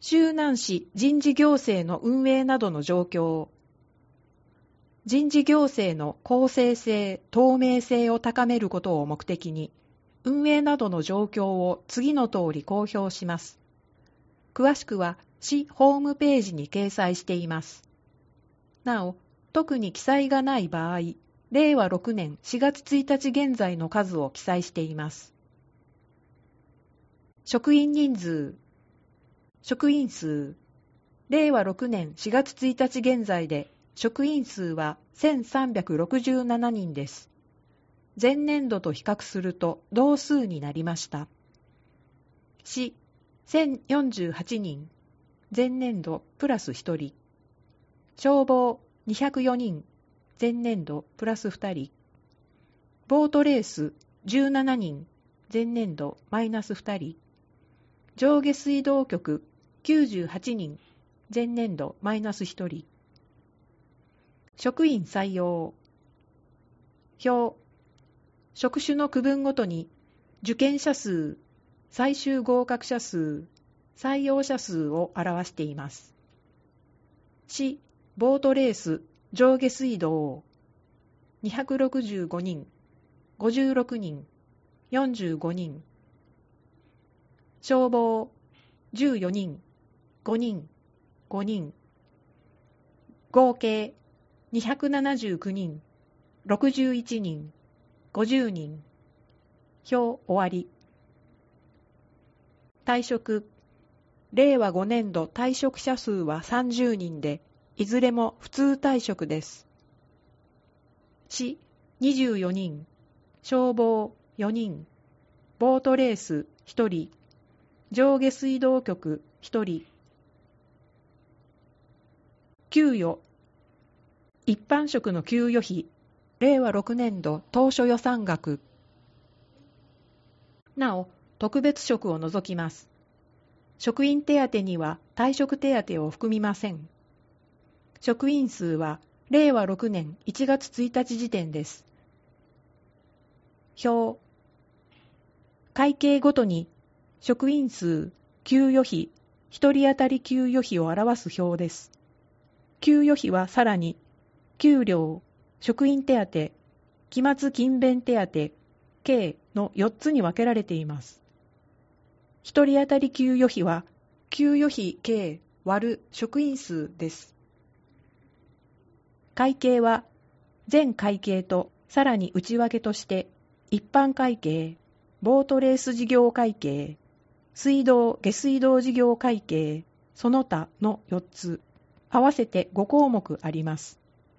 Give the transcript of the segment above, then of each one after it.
周南市人事行政の運営などの状況。人事行政の公正性、透明性を高めることを目的に、運営などの状況を次の通り公表します。詳しくは市ホームページに掲載しています。なお、特に記載がない場合、令和6年4月1日現在の数を記載しています。職員人数、職員数、令和6年4月1日現在で職員数は1367人です。前年度と比較すると同数になりました。市、1048人、前年度プラス1人。消防、204人、前年度プラス2人。ボートレース、17人、前年度マイナス2人。上下水道局、98人、前年度マイナス1人。職員採用。表。職種の区分ごとに受験者数、最終合格者数、採用者数を表しています。市、ボートレース、上下水道、265人、56人、45人。消防、14人、5人、5人。合計、279人、61人、50人。表終わり。退職。令和5年度退職者数は30人で、いずれも普通退職です。市、24人、消防4人、ボートレース1人、上下水道局1人。給与。一般職の給与費、令和6年度当初予算額。なお、特別職を除きます。職員手当には退職手当を含みません。職員数は令和6年1月1日時点です。表。会計ごとに職員数、給与費、1人当たり給与費を表す表です。給与費はさらに、給料、職員手当、期末勤勉手当、計の4つに分けられています。1人当たり給与費は、給与費計割る職員数です。会計は、全会計とさらに内訳として、一般会計、ボートレース事業会計、水道・下水道事業会計、その他の4つ、合わせて5項目あります。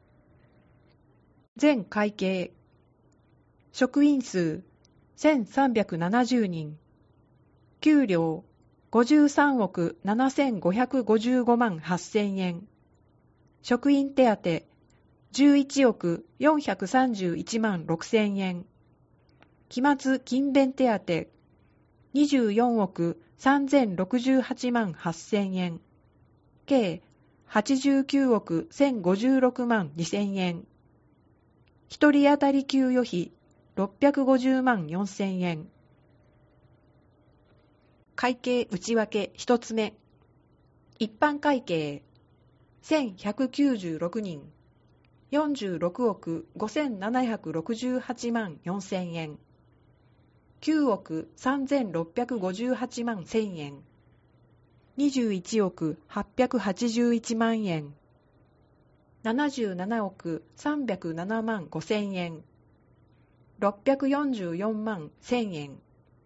全会計。職員数1370人。給料53億7555万8000円。職員手当11億431万6000円。期末勤勉手当24億3068万8000円。計89億1056万2000円。一人当たり給与費650万4000円。会計内訳一つ目。一般会計1196人。46億5768万4000円。9億3658万1000円。21億881万円。77億307万5000円。644万1000円。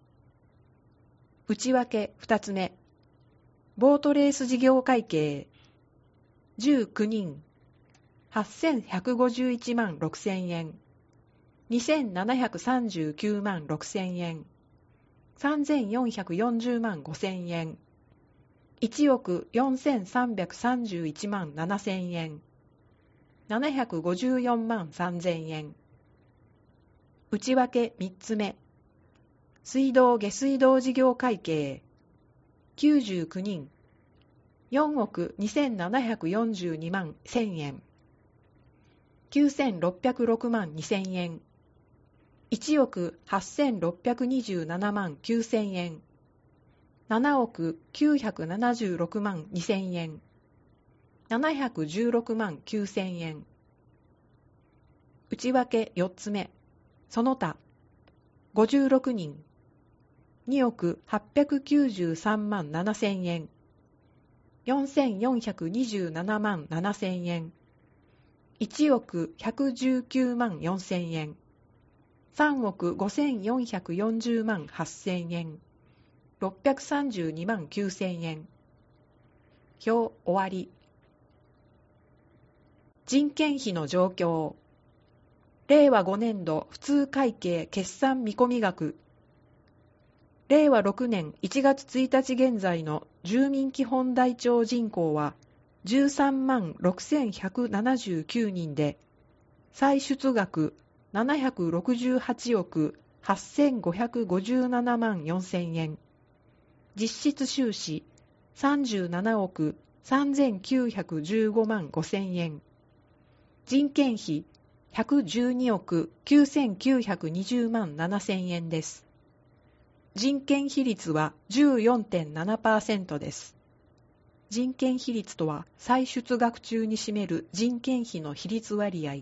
内訳2つ目。ボートレース事業会計19人。8151万6000円。2739万6000円。3440万5000円。1億4331万7000円。754万3000円。内訳3つ目。水道・下水道事業会計99人。4億2742万1000円。9606万2000円。1億8627万9000円。 7億976万2000円、716万9000円。内訳4つ目、その他、56人、2億893万7000円、4427万7000円、1億119万4000円、3億5440万8000円、632万9000円。表終わり。人件費の状況。令和5年度普通会計決算見込み額。令和6年1月1日現在の住民基本台帳人口は13万6179人で、歳出額768億8557万4000円、実質収支37億3915万5000円、人件費112億9920万7000円です。人件比率は 14.7% です。人件比率とは、歳出額中に占める人件費の比率割合。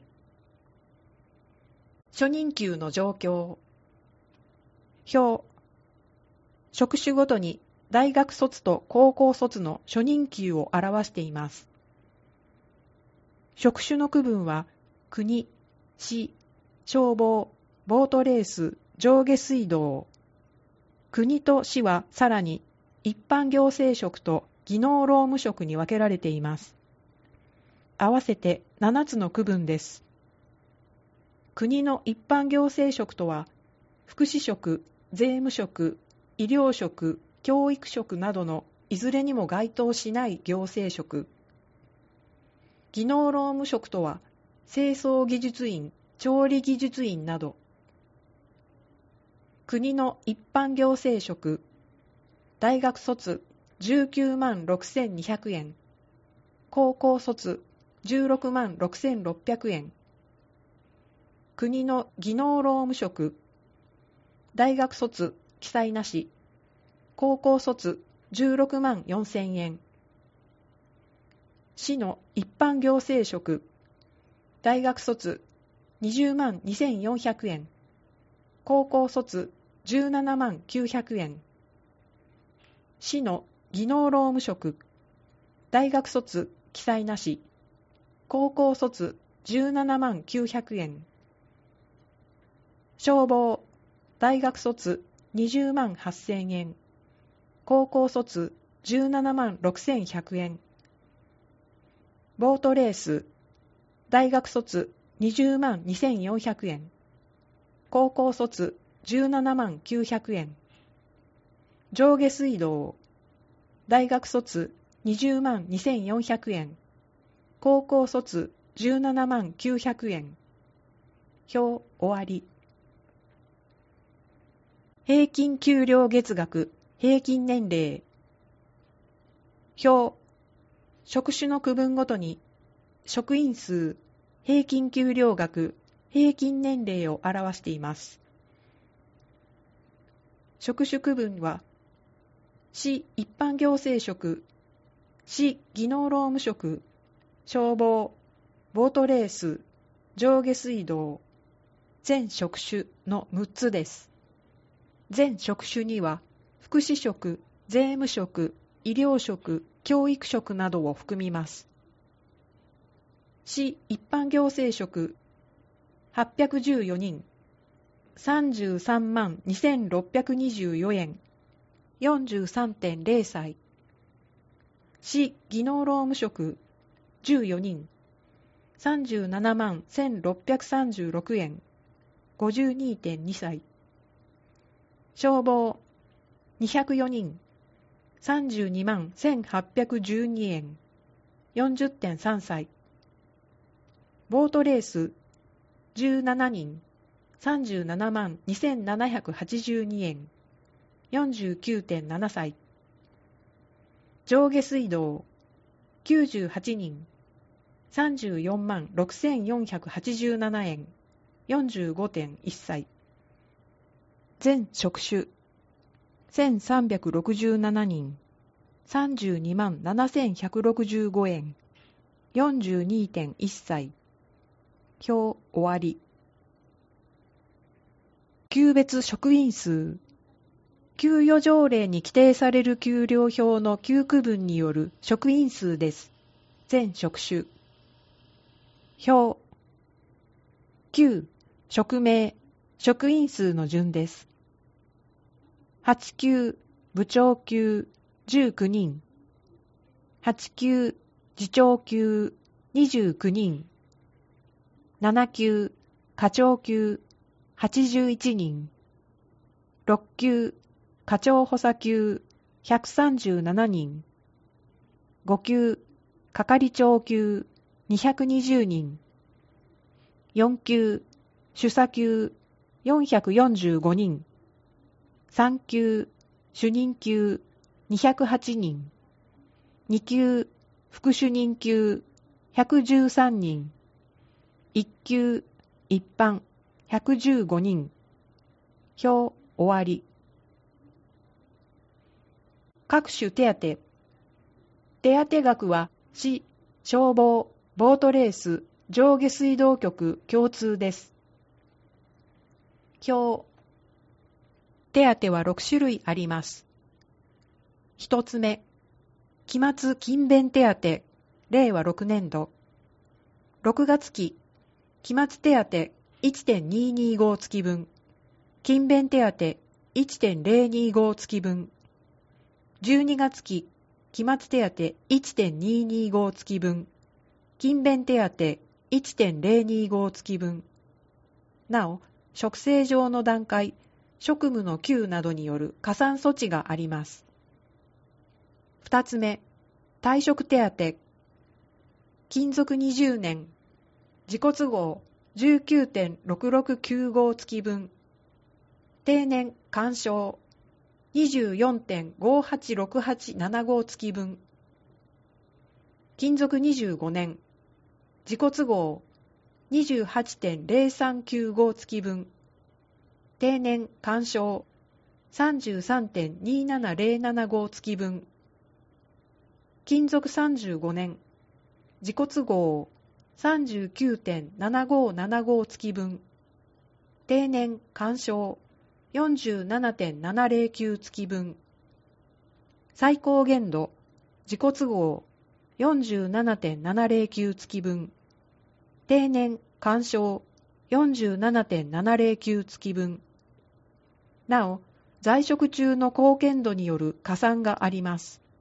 初任給の状況。表。職種ごとに大学卒と高校卒の初任給を表しています。職種の区分は、国、市、消防、ボートレース、上下水道。国と市はさらに一般行政職と技能労務職に分けられています。合わせて7つの区分です。国の一般行政職とは、福祉職、税務職、医療職、教育職などのいずれにも該当しない行政職。技能労務職とは、清掃技術員、調理技術員など。国の一般行政職。大学卒19万6200円。高校卒16万6600円。国の技能労務職。大学卒記載なし。高校卒16万4000円。市の一般行政職。大学卒20万2400円。高校卒17万900円。市の技能労務職。大学卒記載なし。高校卒17万900円。消防。大学卒20万8000円。高校卒17万6100円。ボートレース。大学卒20万2400円。高校卒17万900円。上下水道。大学卒20万2400円。高校卒17万900円。表終わり。平均給料月額、平均年齢。表。職種の区分ごとに、職員数、平均給料額、平均年齢を表しています。職種区分は、市一般行政職、市技能労務職、消防、ボートレース、上下水道、全職種の6つです。全職種には、福祉職、税務職、医療職、教育職などを含みます。市一般行政職、814人、33万2624円、43.0 歳。市技能労務職、14人、37万1636円、52.2 歳。消防、204人、32万1812円、40.3 歳。ボートレース、17人、37万2782円、49.7 歳。上下水道、98人、34万6487円、45.1 歳。全職種、 1367人、32万7165円、42.1 歳。表終わり。給別職員数。給与条例に規定される給料表の給区分による職員数です。全職種。表。給、職名、職員数の順です。8級、部長級、19人。8級、次長級、29人。7級、課長級、81人。6級、課長補佐級、137人。5級、係長級、220人。4級、主査級、445人。3級、主任級、208人。2級、副主任級、113人。1級、一般、115人。表、終わり。各種手当。手当額は市、消防、ボートレース、上下水道局共通です。表。手当は6種類あります。1つ目、期末勤勉手当、令和6年度。6月期、期末手当 1.225 月分。勤勉手当 1.025 月分。12月期、期末手当 1.225 月分。勤勉手当 1.025 月分。なお、職制上の段階、職務の給などによる加算措置があります。2つ目、退職手当。勤続20年、自己都合 19.6695 月分。定年干渉 24.586875 月分。勤続25年、自己都合 28.0395 月分。定年干渉 33.27075 月分。勤続35年、自己都合 39.7575 月分。定年干渉 47.709 月分。最高限度、自己都合 47.709 月分。定年干渉 47.709 月分。なお、在職中の貢献度による加算があります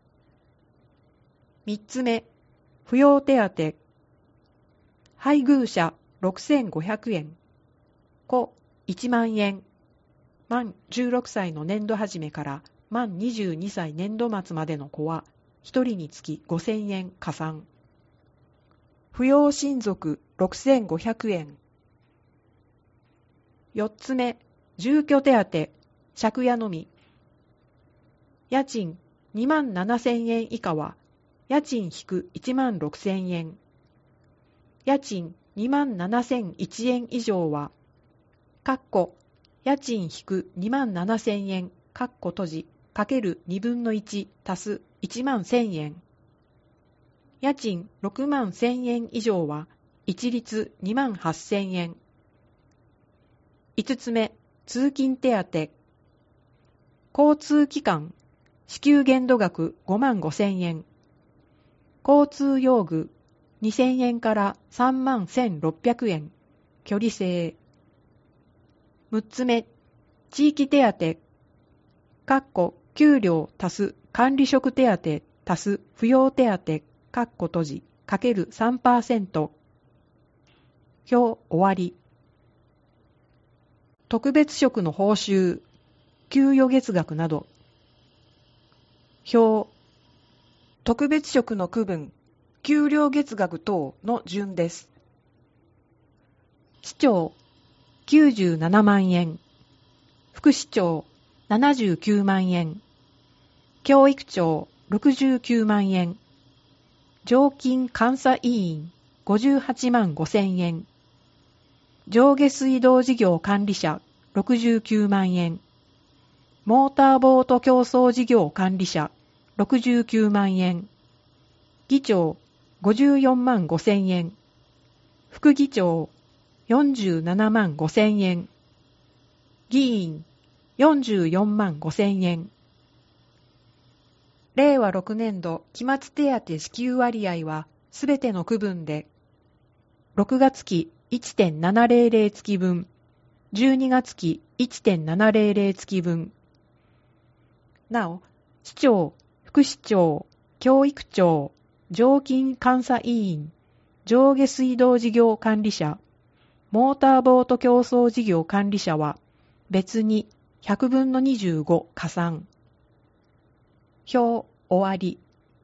。3つ目、扶養手当。配偶者6500円。子1万円。満16歳の年度始めから満22歳年度末までの子は1人につき5000円加算。扶養親族6500円。4つ目、住居手当、借家のみ。家賃2万7000円以下は、家賃引く1万6000円。家賃2万7001円以上は、家賃引く2万7000円、閉じ、かける2分の1足す1万1000円。家賃6万1000円以上は、一律2万8000円。5つ目、通勤手当。交通機関、支給限度額5万5000円。交通用具、2000円から3万1600円。距離制。6つ目、地域手当。給料足す管理職手当足す扶養手当、閉じ、かける 3%。表終わり。特別職の報酬、給与月額など。表。特別職の区分、給料月額等の順です。市長、97万円。副市長、79万円。教育長、69万円。常勤監査委員、58万5000円。上下水道事業管理者、69万円。 モーターボート競争事業管理者69万円。議長54万5千円。副議長47万5千円。議員44万5千円。令和6年度期末手当支給割合はすべての区分で、6月期 1.700 月分、12月期 1.700 月分。なお、市長、副市長、教育長、常勤監査委員、上下水道事業管理者、モーターボート競争事業管理者は別に100分の25加算。表終わり。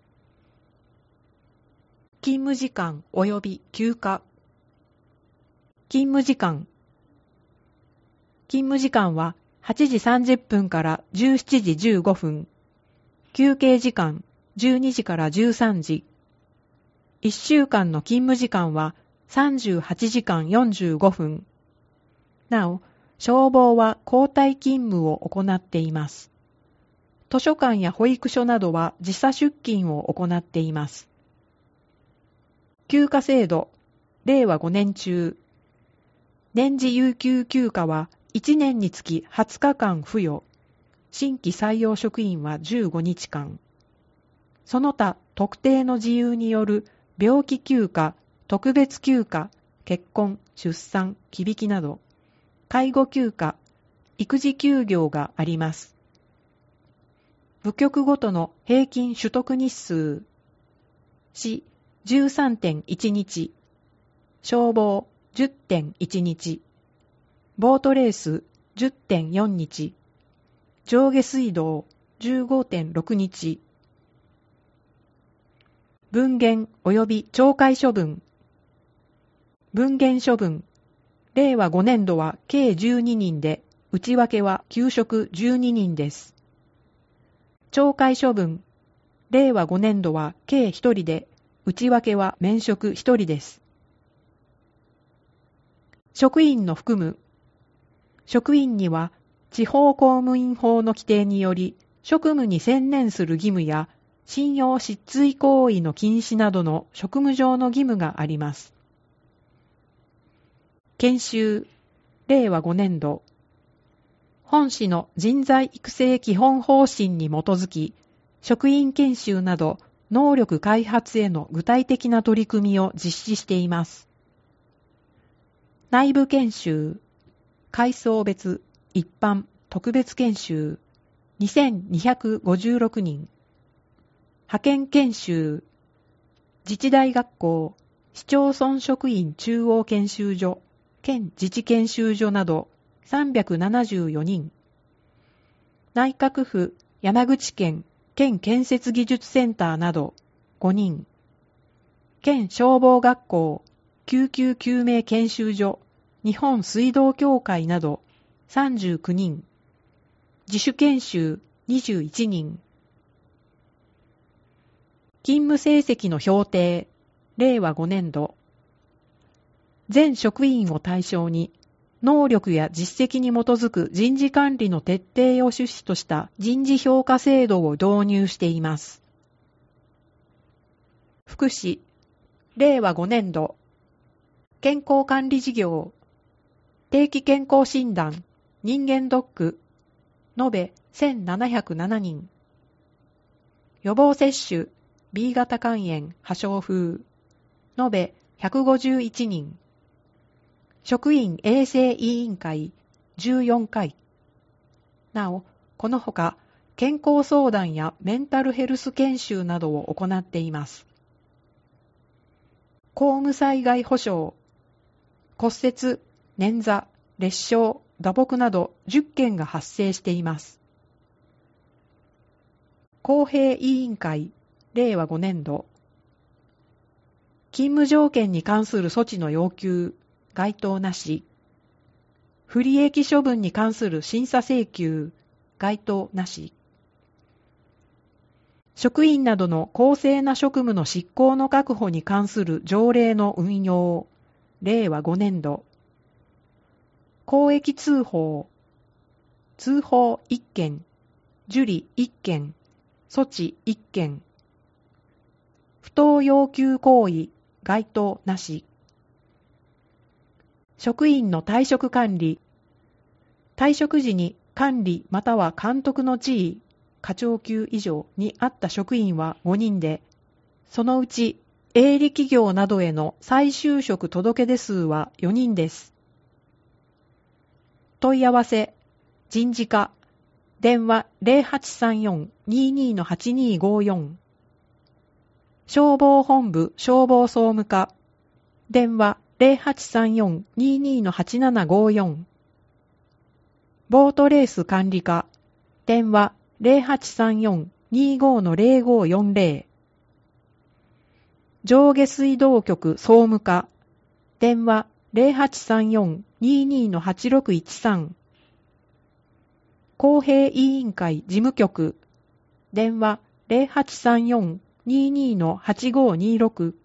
勤務時間及び休暇。勤務時間。勤務時間は8時30分から17時15分。休憩時間12時から13時。1週間の勤務時間は38時間45分。なお、消防は交代勤務を行っています。図書館や保育所などは時差出勤を行っています。休暇制度、令和5年中。年次有給休暇は1年につき20日間付与。新規採用職員は15日間。その他、特定の自由による病気休暇、特別休暇、結婚、出産、忌引きなど、介護休暇、育児休業があります。部局ごとの平均取得日数。市 13.1 日。消防 10.1 日。ボートレース 10.4 日。上下水道 15.6 日。分限及び懲戒処分。分限処分。令和5年度は計12人で、内訳は休職12人です。懲戒処分。令和5年度は計1人で、内訳は免職1人です。職員の含む。職員には、地方公務員法の規定により、職務に専念する義務や、信用失墜行為の禁止などの職務上の義務があります。研修、令和5年度。本市の人材育成基本方針に基づき、職員研修など能力開発への具体的な取り組みを実施しています。内部研修、階層別、一般、特別研修、2256人。派遣研修、自治大学校、市町村職員中央研修所、県自治研修所など374人。内閣府、山口県、県建設技術センターなど5人。県消防学校、救急救命研修所、日本水道協会など39人。自主研修21人。勤務成績の評定、令和5年度。全職員を対象に、能力や実績に基づく人事管理の徹底を趣旨とした人事評価制度を導入しています。福祉、令和5年度。健康管理事業、定期健康診断、人間ドック、延べ1707人。予防接種、B 型肝炎、破傷風、延べ151人。職員衛生委員会14回。なお、このほか、健康相談やメンタルヘルス研修などを行っています。公務災害保障、骨折、捻挫、裂傷、打撲など10件が発生しています。公平委員会、令和5年度。勤務条件に関する措置の要求、該当なし。不利益処分に関する審査請求、該当なし。職員などの公正な職務の執行の確保に関する条例の運用、令和5年度。公益通報、通報1件、 受理1件、措置1件。不当要求行為、該当なし。職員の退職管理。退職時に管理または監督の地位、課長級以上にあった職員は5人で、そのうち営利企業などへの再就職届出数は4人です。問い合わせ、人事課、電話 0834-22-8254。消防本部消防総務課、電話 0834-22-8754。ボートレース管理課、電話 0834-25-0540。上下水道局総務課、電話 0834-22-8613。公平委員会事務局、電話 0834-22-8526。